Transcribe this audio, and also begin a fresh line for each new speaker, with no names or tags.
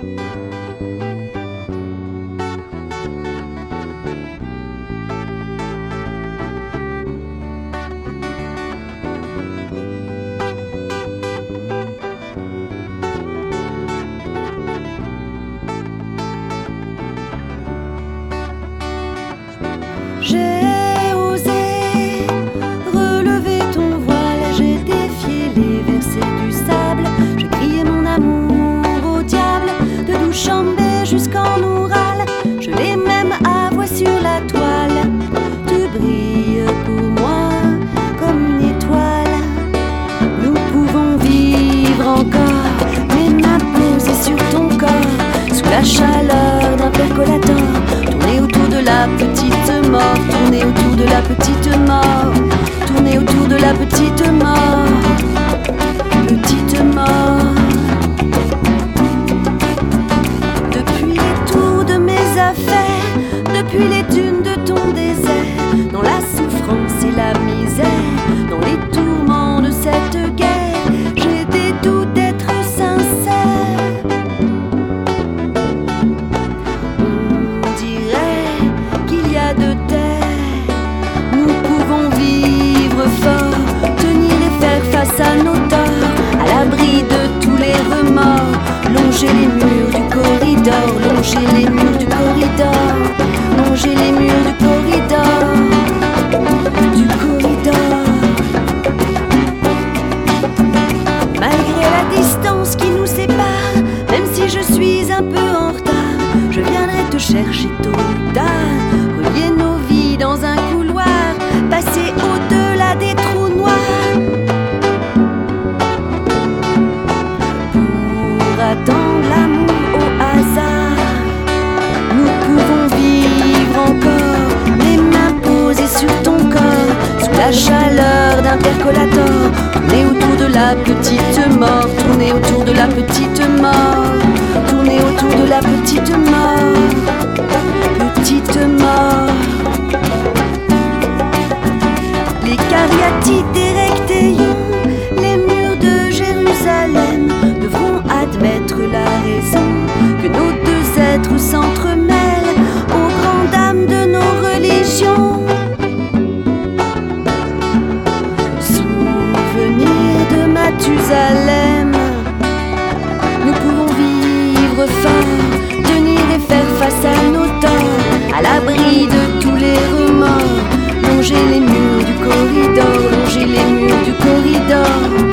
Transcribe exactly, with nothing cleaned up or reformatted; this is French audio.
J'ai osé relever ton voile, j'ai défié les versets du sable, j'ai crié mon amour au diable, de Douchambé jusqu'en Oural, je l'ai même à voix sur la toile. Tu brilles pour moi comme une étoile, nous pouvons vivre encore, mes mains posées sur ton corps, sous la chaleur d'un percolator, tourner autour de la petite mort, tourner autour de la petite mort, tourner autour de la petite mort, petite mort. Depuis les tours de mes affaires, depuis les dunes de ton désert, dans la souffrance et la misère, dans les tourments de cette guerre, j'ai des doutes d'être sincère. On dirait qu'il y a de terre, nous pouvons vivre fort, tenir et faire face à nos torts, à l'abri de tous les remords, longer les murs du corridor, longer les murs du corridor, longer les murs du corridor, du corridor. Malgré la distance qui nous sépare, même si je suis un peu en retard, je viendrai te chercher tôt ou tard, relier nos vies dans un couloir, passer au-delà des trous noirs, pour attendre l'amour au hasard. Nous pouvons vivre encore, mes mains posées sur ton corps, sous la chaleur d'un percolator, tourner autour de la petite mort, tourner autour de la petite mort, tourner autour de la petite mort, petite mort. Les cariatides des rectéions, les murs de Jérusalem devront admettre la raison que nos deux êtres s'entremêlent aux grandes dames de nos religions. Souvenir de Mathusalem, nous pouvons vivre fort, tenir et faire face à nos torts, à l'abri de tous les remords, longer les murs du corridor, longer les murs du corridor.